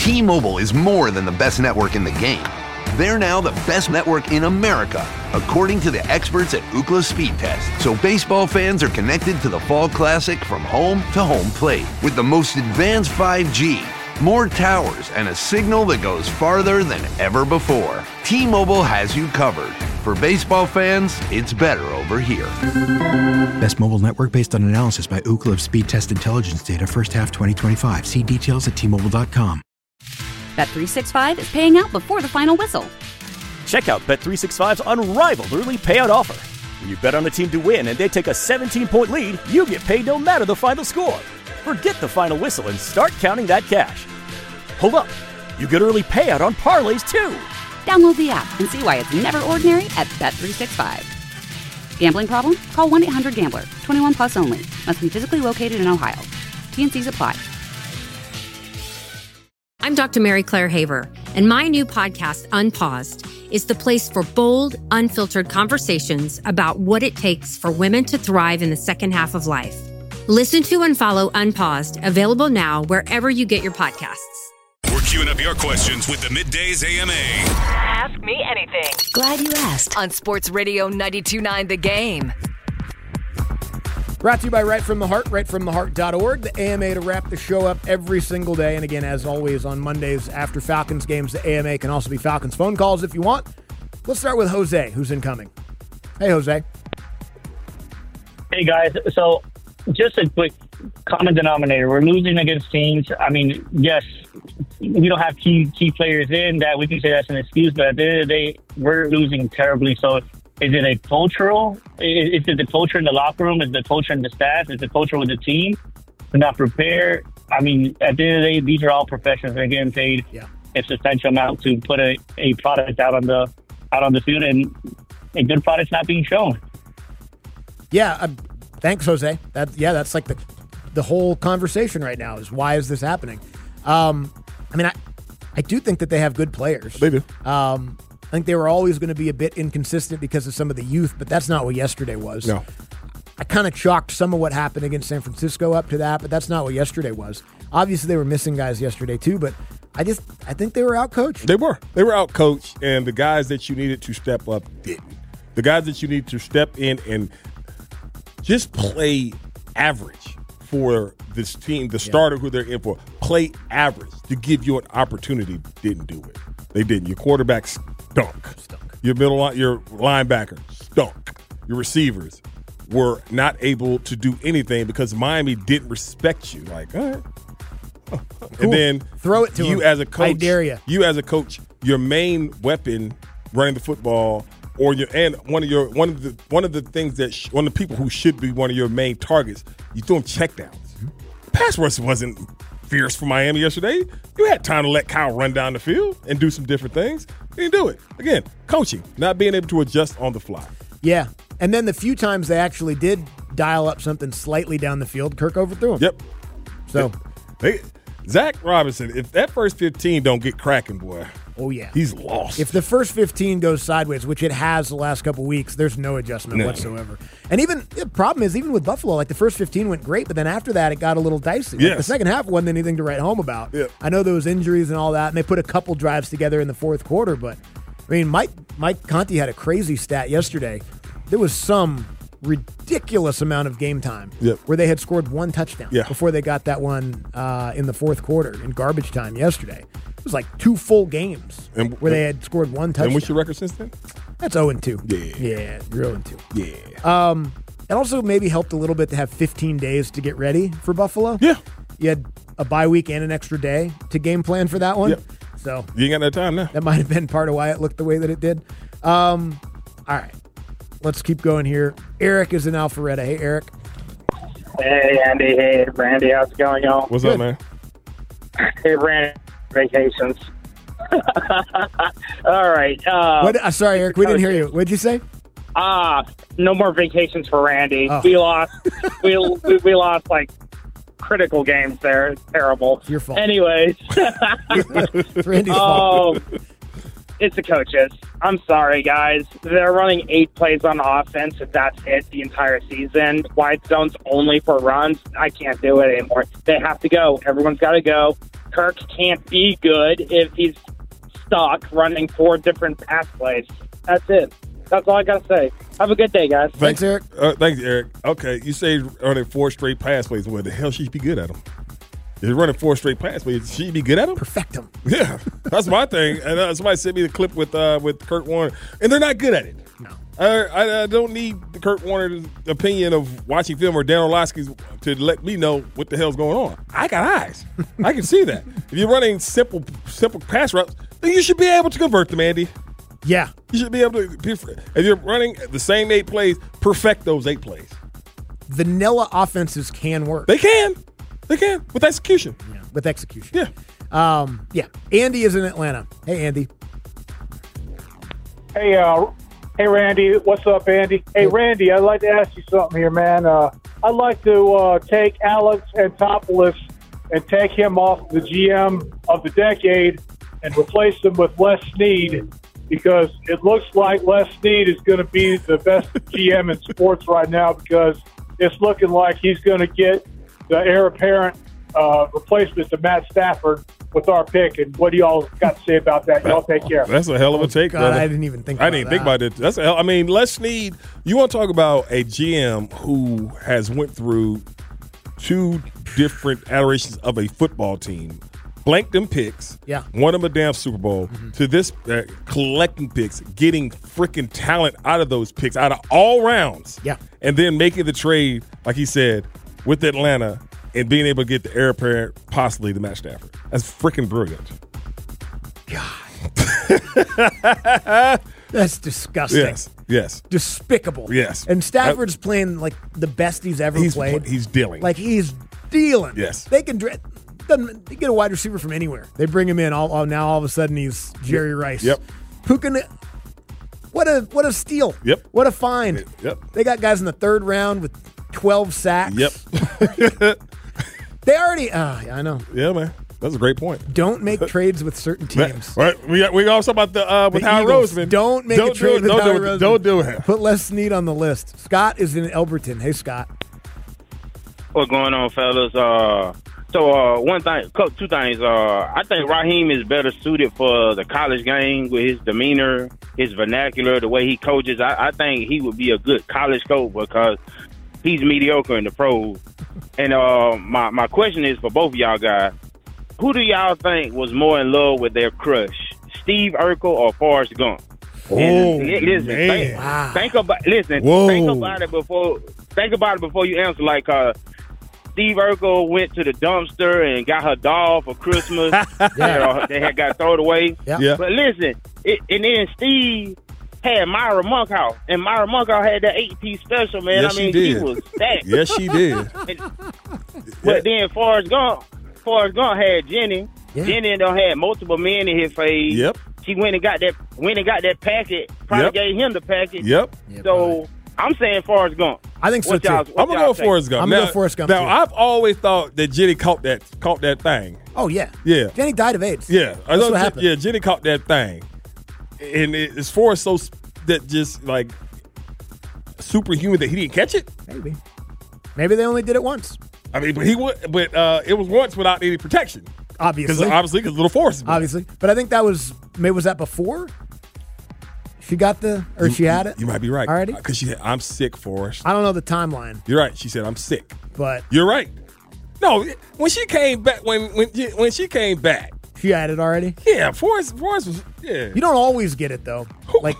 T-Mobile is more than the best network in the game. They're now the best network in America, according to the experts at Ookla Speed Test. So baseball fans are connected to the Fall Classic from home to home plate with the most advanced 5G, more towers, and a signal that goes farther than ever before. T-Mobile has you covered. For baseball fans, it's better over here. Best mobile network based on analysis by Ookla of Speed Test Intelligence data first half 2025. See details at T-Mobile.com. Bet365 is paying out before the final whistle. Check out Bet365's unrivaled early payout offer. When you bet on a team to win and they take a 17-point lead, you get paid no matter the final score. Forget the final whistle and start counting that cash. Hold up. You get early payout on parlays, too. Download the app and see why it's never ordinary at Bet365. Gambling problem? Call 1-800-GAMBLER. 21 plus only. Must be physically located in Ohio. T&Cs apply. I'm Dr. Mary Claire Haver, and my new podcast, Unpaused, is the place for bold, unfiltered conversations about what it takes for women to thrive in the second half of life. Listen to and follow Unpaused, available now wherever you get your podcasts. We're queuing up your questions with the Middays AMA. Ask me anything. Glad you asked. On Sports Radio 92.9 The Game. Brought to you by Right From The Heart, rightfromtheheart.org, the AMA to wrap the show up every single day. And again, as always, on Mondays after Falcons games, the AMA can also be Falcons phone calls if you want. Let's start with Jose, who's incoming. Hey, Jose. Hey, guys. So just a quick common denominator. We're losing against teams. I mean, yes, we don't have key players in that. We can say that's an excuse, but at the end of the day, we're losing terribly. So is it a cultural? Is it the culture in the locker room? Is it the culture in the staff? Is it the culture with the team? They're not prepared. I mean, at the end of the day, these are all professionals. They're getting paid a substantial amount to put a product out on the field, and a good product's not being shown. Yeah, thanks, Jose. That's like the whole conversation right now is why is this happening? I mean, I do think that they have good players. They do. I think they were always going to be a bit inconsistent because of some of the youth, but that's not what yesterday was. No. I kind of chalked some of what happened against San Francisco up to that, but that's not what yesterday was. Obviously, they were missing guys yesterday too, but I think they were outcoached. They were outcoached, and the guys that you needed to step up didn't. The guys that you need to step in and just play average for this team, the starter who they're in for, play average to give you an opportunity, didn't do it. They didn't. Your quarterback stunk. Your linebacker stunk. Your receivers were not able to do anything because Miami didn't respect you. Like, all right. Cool. And then throw it to you him. As a coach. I dare you. You as a coach, your main weapon running the football, or one of the things that one of the people who should be one of your main targets, you throw them checkdowns. Pass rush wasn't fierce for Miami yesterday. You had time to let Kyle run down the field and do some different things. You didn't do it. Again, coaching, not being able to adjust on the fly. Yeah. And then the few times they actually did dial up something slightly down the field, Kirk overthrew him. Yep. So Zach Robinson, if that first 15 don't get cracking, boy. Oh, yeah. He's lost. If the first 15 goes sideways, which it has the last couple weeks, there's no adjustment whatsoever. And even the problem is, even with Buffalo, like the first 15 went great, but then after that, it got a little dicey. Like the second half wasn't anything to write home about. Yeah. I know there was injuries and all that, and they put a couple drives together in the fourth quarter, but I mean, Mike Conti had a crazy stat yesterday. There was some ridiculous amount of game time where they had scored one touchdown before they got that one in the fourth quarter in garbage time yesterday. It was like 2 full games where they had scored one touchdown. And what's your record since then? That's 0-2. Yeah, 0-2. Yeah. It also maybe helped a little bit to have 15 days to get ready for Buffalo. Yeah. You had a bye week and an extra day to game plan for that one. Yep. So you ain't got no time now. That might have been part of why it looked the way that it did. All right. Let's keep going here. Eric is in Alpharetta. Hey, Eric. Hey, Andy. Hey, Randy. How's it going, y'all? What's up, man? Hey, Randy. Vacations. All right. Sorry, Eric. We didn't hear you. What'd you say? No more vacations for Randy. Oh. We lost. we lost like critical games there. It's terrible. It's your fault. Anyways. It's Randy's fault. It's the coaches. I'm sorry, guys. They're running 8 plays on offense, and that's it the entire season. Wide zones only for runs. I can't do it anymore. They have to go. Everyone's got to go. Kirk can't be good if he's stuck running 4 different pass plays. That's it. That's all I got to say. Have a good day, guys. Thanks, Eric. Thanks, Eric. Okay, you say running 4 straight pass plays. Well, the hell should be good at them? If you're running 4 straight pass plays, should you be good at them? Perfect them. Yeah, that's my thing. And somebody sent me the clip with Kurt Warner, and they're not good at it. No. I don't need Kurt Warner's opinion of watching film or Dan Orlovsky's to let me know what the hell's going on. I got eyes. I can see that. If you're running simple pass routes, then you should be able to convert them, Andy. Yeah. You should be able to. If you're running the same 8 plays, perfect those 8 plays. Vanilla offenses can work. They can. With execution. Yeah, with execution. Yeah. Yeah. Andy is in Atlanta. Hey, Andy. Hey, Randy. What's up, Andy? Hey, Randy, I'd like to ask you something here, man. I'd like to take Alex Anthopoulos and take him off the GM of the decade and replace him with Les Snead, because it looks like Les Snead is going to be the best GM in sports right now, because it's looking like he's going to get the heir apparent replacement to Matt Stafford with our pick. And what do y'all got to say about that? Y'all take care. That's a hell of a take, God, brother. I didn't even think about that. I didn't think about it. That's a hell. I mean, Les Snead, you want to talk about a GM who has went through 2 different iterations of a football team. Blanked them picks, won them a damn Super Bowl, to this collecting picks, getting freaking talent out of those picks, out of all rounds, and then making the trade, like he said, with Atlanta and being able to get the heir apparent possibly to Matt Stafford. That's freaking brilliant. God. That's disgusting. Yes. Despicable. Yes. And Stafford's playing like the best he's ever played. He's dealing. Like he's dealing. Yes. They can they get a wide receiver from anywhere. They bring him in. Now all of a sudden he's Jerry Rice. Yep. Who can? What a steal. Yep. What a find. Yep. They got guys in the 3rd round with 12 sacks. Yep. They already. I know. Yeah, man. That's a great point. Don't make trades with certain teams. Right. We also about the with Howard Roseman. Don't make a trade with Howard Roseman. Don't do it. Put Les Snead on the list. Scott is in Elberton. Hey, Scott. What's going on, fellas? One thing, 2 things. I think Raheem is better suited for the college game with his demeanor, his vernacular, the way he coaches. I think he would be a good college coach because he's mediocre in the pros. And my question is for both of y'all guys. Who do y'all think was more in love with their crush, Steve Urkel or Forrest Gump? Listen, think about it before you answer. Like Steve Urkel went to the dumpster and got her doll for Christmas. They had got thrown away. Yeah. But listen, and then Steve had Myra Monkhouse, and Myra Monkhouse had that 8-piece special, man. Yes, she was stacked. Yes, she did. But then Forrest Gump had Jenny. Yeah. Jenny done had multiple men in his face. Yep. She went and got that packet. Probably gave him the packet. Yep. So I'm saying Forrest Gump. I think so too. I'm gonna go Forrest Gump. I'm gonna go Forrest Gump. Now too. I've always thought that Jenny caught that thing. Oh yeah. Yeah. Jenny died of AIDS. Yeah. That's what happened. Yeah. Jenny caught that thing, and it's Forrest so that just like superhuman that he didn't catch it. Maybe they only did it once. I mean, but it was once without any protection. Obviously, because little Forrest. Obviously, but I think that was that before she got she had it. You might be right already because she said, "I'm sick, Forrest." I don't know the timeline. You're right. She said, "I'm sick," but you're right. No, when she came back, when she came back, she had it already. Yeah, Forrest was. Yeah, you don't always get it though. Like.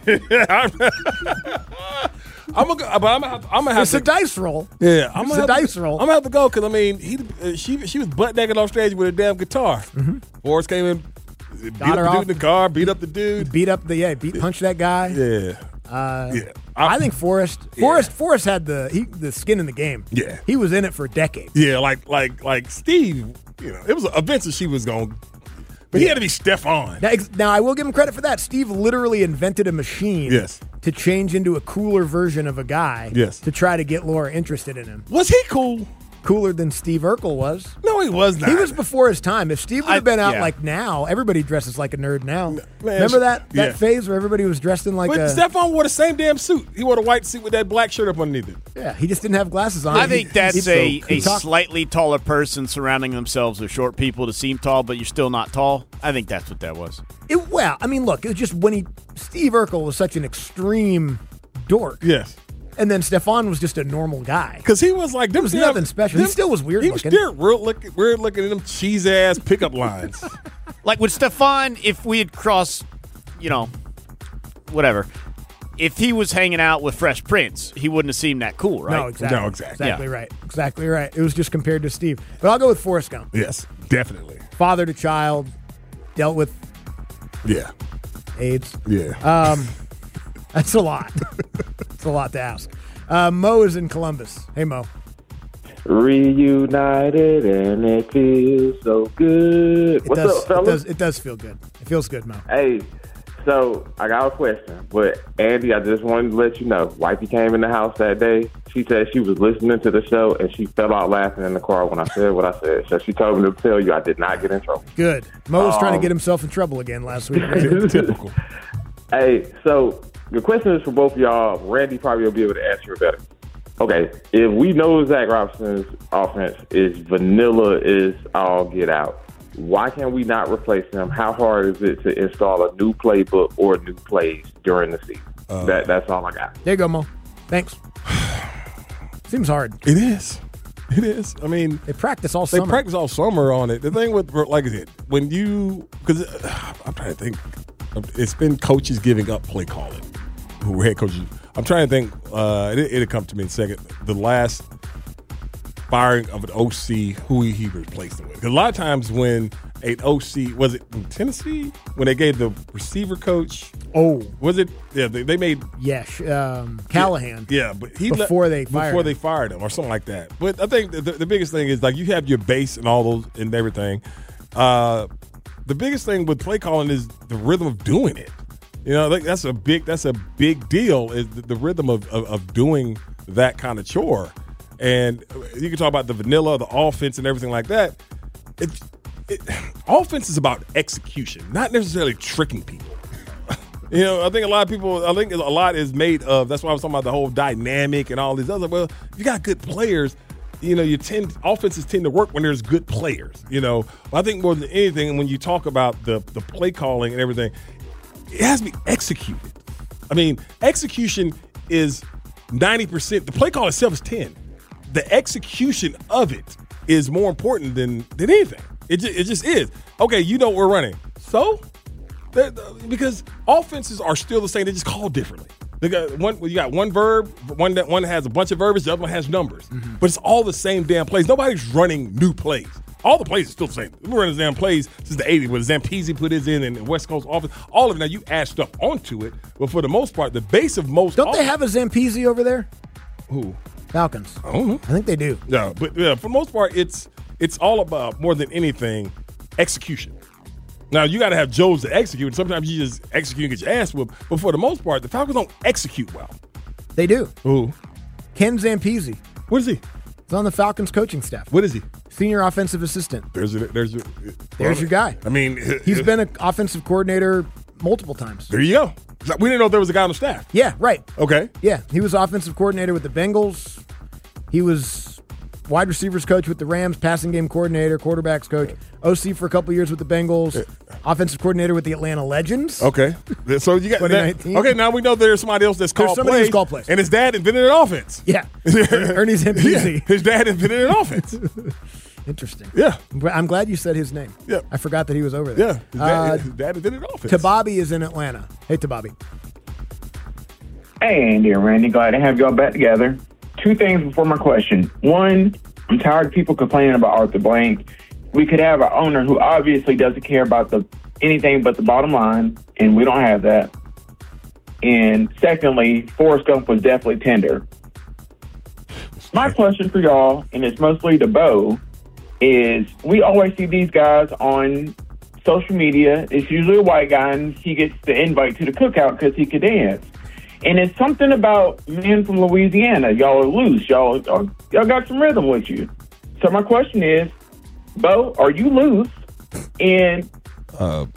I'm gonna have it's a dice roll. Yeah, it's a dice roll. I'm gonna have to go because I mean, she was butt naked on stage with a damn guitar. Mm-hmm. Forrest came in, beat up the dude in the car, beat up the dude, punched that guy. Yeah, I think Forrest had the skin in the game. Yeah, he was in it for a decade. Yeah, like Steve. You know, it was eventually she was gonna. But he had to be Stephon. Now, I will give him credit for that. Steve literally invented a machine to change into a cooler version of a guy to try to get Laura interested in him. Was he cool? cooler than Steve Urkel was. No, he was not. He was before his time. If Steve would have been out like now, everybody dresses like a nerd now. Remember that phase where everybody was dressed in like but Stephon wore the same damn suit. He wore the white suit with that black shirt up underneath it. Yeah, he just didn't have glasses on. I think that's a slightly taller person surrounding themselves with short people to seem tall, but you're still not tall. I think that's what that was. Well, I mean, look, it was just when Steve Urkel was such an extreme dork. Yes. And then Stephon was just a normal guy. Because he was like, there was nothing special. He still was weird looking. He was still weird looking at them cheese-ass pickup lines. Like with Stephon, if we had crossed, whatever, if he was hanging out with Fresh Prince, he wouldn't have seemed that cool, right? No, exactly. Exactly right. Exactly right. It was just compared to Steve. But I'll go with Forrest Gump. Yes, definitely. Father to child, dealt with AIDS. Yeah. That's a lot. It's a lot to ask. Mo is in Columbus. Hey, Mo. Reunited and it feels so good. What's up, fellas? It does feel good. It feels good, Mo. Hey, so I got a question. But, Andy, I just wanted to let you know, wifey came in the house that day. She said she was listening to the show, and she fell out laughing in the car when I said what I said. So she told me to tell you I did not get in trouble. Good. Mo was trying to get himself in trouble again last week. Typical. Hey, so the question is for both of y'all. Randy probably will be able to answer it better. Okay, if we know Zach Robinson's offense is vanilla is all get out, why can we not replace him? How hard is it to install a new playbook or new plays during the season? That's all I got. There you go, Mo. Thanks. Seems hard. It is. It is. I mean, they practice all summer. They practice all summer on it. The thing with, like I said, because I'm trying to think, it's been coaches giving up play calling, who were head coaches. I'm trying to think. It'll come to me in a second. The last firing of an OC, who he replaced it with. Because a lot of times when an OC, was it in Tennessee? When they gave the receiver coach. Oh. Was it? Yeah, they made. Yes, Callahan. Yeah, but before they fired him or something like that. But I think the biggest thing is, like, you have your base and all those and everything. The biggest thing with play calling is the rhythm of doing it. That's a big deal, is the rhythm of doing that kind of chore. And you can talk about the vanilla, the offense, and everything like that. Offense is about execution, not necessarily tricking people. I think a lot is made of. That's why I was talking about the whole dynamic and all these other. Well, if you got good players, offenses tend to work when there's good players. But I think more than anything, when you talk about the play calling and everything, it has to be executed. I mean, execution is 90%. The play call itself is 10. The execution of it is more important than anything. It just is. Okay, what we're running. So, because offenses are still the same, they just call differently. You got one verb, one that has a bunch of verbs, the other one has numbers. Mm-hmm. But it's all the same damn plays. Nobody's running new plays. All the plays are still the same. We've been running the damn plays since the 80s, where Zampese put his in and the West Coast offense. All of it. Now, you add stuff onto it, but for the most part, the base of most. Don't they have a Zampese over there? Who? Falcons. I don't know. I think they do. Yeah, but for the most part, it's all about, more than anything, execution. Now, you got to have Joes to execute. Sometimes you just execute and get your ass whooped. But for the most part, the Falcons don't execute well. They do. Who? Ken Zampese. What is he? He's on the Falcons coaching staff. What is he? Senior offensive assistant. There's your guy. I mean, he's been an offensive coordinator multiple times. There you go. We didn't know there was a guy on the staff. Yeah, right. Okay. Yeah, he was offensive coordinator with the Bengals. He was wide receivers coach with the Rams, passing game coordinator, quarterbacks coach, OC for a couple years with the Bengals, offensive coordinator with the Atlanta Legends. Okay. So you got 2019. Okay, now we know there's somebody else that's called plays. And his dad invented an offense. Yeah. Ernie Zampese. Yeah, his dad invented an offense. Interesting. Yeah. I'm glad you said his name. Yeah. I forgot that he was over there. Yeah. His dad invented an offense. Tababi is in Atlanta. Hey, Tababi. Hey, Andy and Randy. Glad to have y'all back together. Two things before my question. One, I'm tired of people complaining about Arthur Blank. We could have an owner who obviously doesn't care about anything but the bottom line, and we don't have that. And secondly, Forrest Gump was definitely tender. My question for y'all, and it's mostly to Bo, is we always see these guys on social media. It's usually a white guy, and he gets the invite to the cookout because he could dance. And it's something about men from Louisiana. Y'all are loose. Y'all got some rhythm with you. So my question is, Bo, are you loose? And hold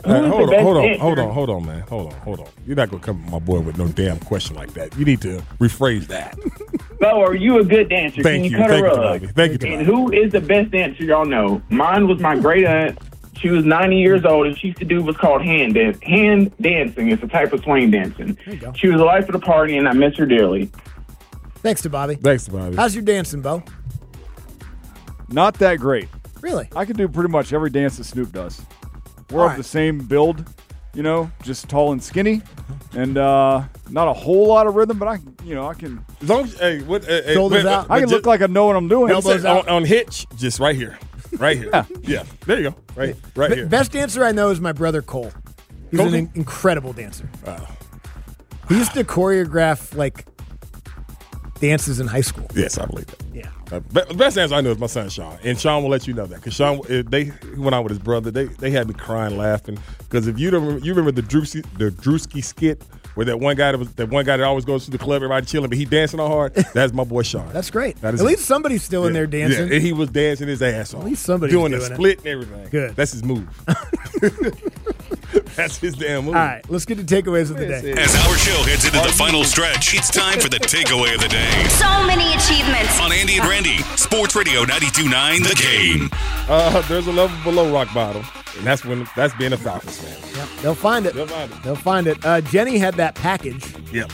on, man. Hold on. You're not gonna come to my boy with no damn question like that. You need to rephrase that. Bo, are you a good dancer? Thank Can you. cut a Thank you, rug? Bobby. Thank you, And Bobby. who is the best dancer y'all know? Mine was my great aunt. She was 90 years old, and she used to do what's called hand dancing. It's a type of swing dancing. There you go. She was the life of the party, and I miss her dearly. Thanks to Bobby. Thanks to Bobby. How's your dancing, Bo? Not that great. Really? I can do pretty much every dance that Snoop does. We're All of right. the same build, just tall and skinny, and not a whole lot of rhythm, but I can. As long as, Shoulders out. I can look like I know what I'm doing. Elbows out. on hitch, just right here. Right here. Yeah. There you go. Right here. Best dancer I know is my brother Cole. He's Cole? an incredible dancer. Wow. He used to choreograph dances in high school. Yes, I believe that. Yeah. The best answer I know is my son Sean, and Sean will let you know that because Sean, he went out with his brother. They had me crying, laughing because if you remember the Drewski skit where that one guy that always goes to the club, everybody chilling, but he dancing all hard. That's my boy Sean. That's great. That is At least somebody's still in there dancing. Yeah, and he was dancing his ass off. At least somebody's doing the doing it. split and everything. Good. That's his move. That's his damn move. All right, let's get to takeaways of the day. As our show heads into the final stretch, it's time for the takeaway of the day. So many achievements. On Andy and Randy, Sports Radio 92.9 The Game. There's a level below rock bottom, and that's being a Falcons fan. Yep, they'll find it. They'll find it. Jenny had that package. Yep.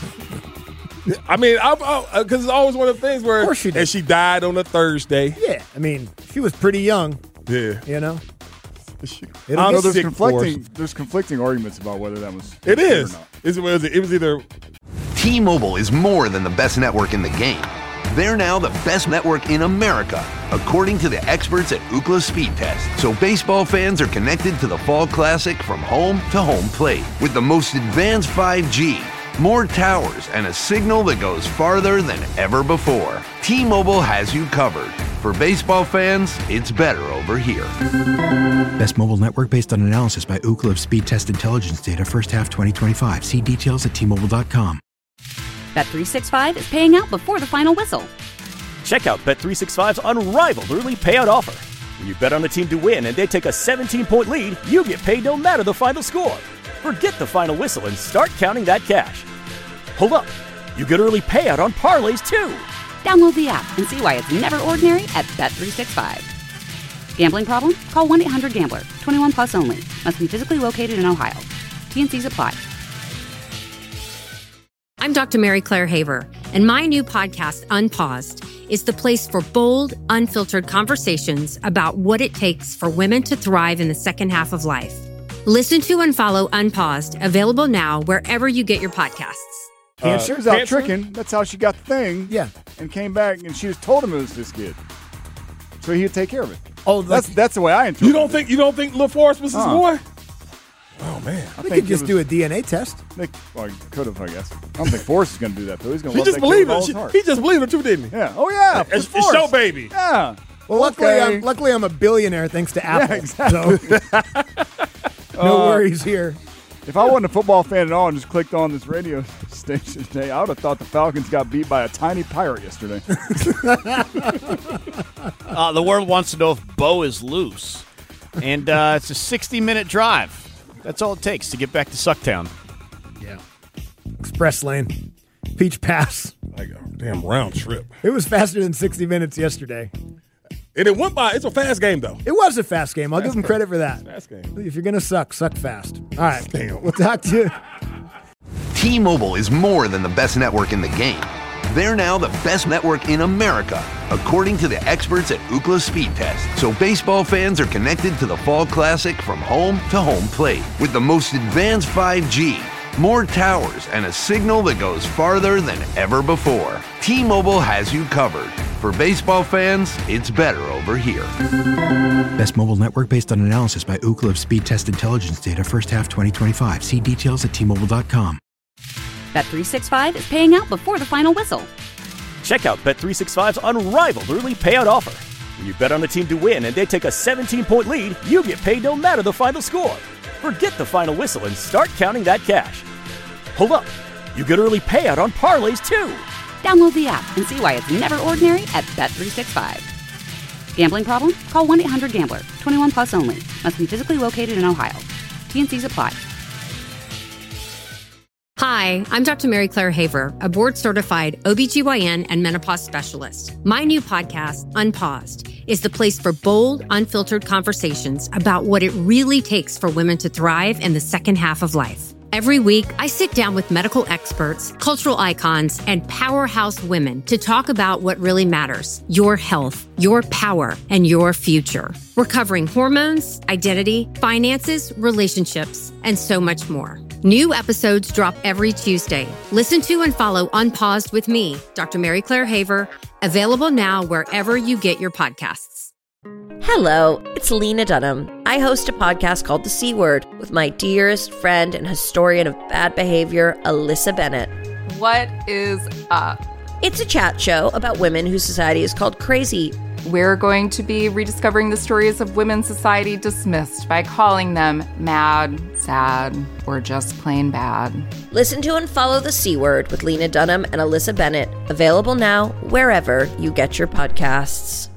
I mean, because it's always one of the things where, Of course she did. and she died on a Thursday. Yeah, I mean, she was pretty young. Yeah. You know? I don't know. There's conflicting arguments about whether that was. It is. Or not. It was either. T-Mobile is more than the best network in the game. They're now the best network in America, according to the experts at Ookla Speed Test. So baseball fans are connected to the Fall Classic from home to home plate with the most advanced 5G, more towers, and a signal that goes farther than ever before. T-Mobile has you covered. For baseball fans, it's better over here. Best mobile network based on analysis by Ookla of Speed Test Intelligence data first half 2025. See details at T-Mobile.com. Bet365 is paying out before the final whistle. Check out Bet365's unrivaled early payout offer. When you bet on a team to win and they take a 17-point lead, you get paid no matter the final score. Forget the final whistle and start counting that cash. Hold up. You get early payout on parlays, too. Download the app and see why it's never ordinary at Bet365. Gambling problem? Call 1-800-GAMBLER. 21 plus only. Must be physically located in Ohio. T&Cs apply. I'm Dr. Mary Claire Haver, and my new podcast, Unpaused, is the place for bold, unfiltered conversations about what it takes for women to thrive in the second half of life. Listen to and follow Unpaused, available now wherever you get your podcasts. She was out tricking. That's how she got the thing. Yeah. And came back, and she just told him it was this kid. So he'd take care of it. Oh, that's the way I interpret it. You don't think LaForest was his boy? Oh man, They could just do a DNA test. Well, he could have, I guess. I don't think Forrest is going to do that, though. He's going to He love just that kid believed with all it. his heart. He just believed it too, didn't he? Yeah. Oh, yeah. It's Forrest. show baby. Yeah. Well, Okay. luckily I'm a billionaire thanks to Apple. Yeah, exactly. So, no worries here. If I wasn't a football fan at all and just clicked on this radio station today, I would have thought the Falcons got beat by a tiny pirate yesterday. The world wants to know if Bo is loose. And it's a 60-minute drive. That's all it takes to get back to Sucktown. Yeah. Express lane. Peach Pass. Like a damn round trip. It was faster than 60 minutes yesterday. And it went by. It's a fast game, though. It was a fast game. I'll give them credit for that. Fast game. If you're going to suck fast. All right. Damn. We'll talk to you. T-Mobile is more than the best network in the game. They're now the best network in America, according to the experts at Ookla Speed Test. So baseball fans are connected to the Fall Classic from home to home plate with the most advanced 5G, more towers, and a signal that goes farther than ever before. T-Mobile has you covered. For baseball fans, it's better over here. Best mobile network based on analysis by Ookla of Speed Test Intelligence data first half 2025. See details at T-Mobile.com. Bet365 is paying out before the final whistle. Check out Bet365's unrivaled early payout offer. When you bet on a team to win and they take a 17-point lead, you get paid no matter the final score. Forget the final whistle and start counting that cash. Hold up. You get early payout on parlays, too. Download the app and see why it's never ordinary at Bet365. Gambling problem? Call 1-800-GAMBLER. 21 plus only. Must be physically located in Ohio. T&Cs apply. Hi, I'm Dr. Mary Claire Haver, a board-certified OBGYN and menopause specialist. My new podcast, Unpaused, is the place for bold, unfiltered conversations about what it really takes for women to thrive in the second half of life. Every week, I sit down with medical experts, cultural icons, and powerhouse women to talk about what really matters: your health, your power, and your future. We're covering hormones, identity, finances, relationships, and so much more. New episodes drop every Tuesday. Listen to and follow Unpaused with me, Dr. Mary Claire Haver, available now wherever you get your podcasts. Hello, it's Lena Dunham. I host a podcast called The C Word with my dearest friend and historian of bad behavior, Alyssa Bennett. What is up? It's a chat show about women whose society is called crazy. We're going to be rediscovering the stories of women's society dismissed by calling them mad, sad, or just plain bad. Listen to and follow The C Word with Lena Dunham and Alyssa Bennett. Available now wherever you get your podcasts.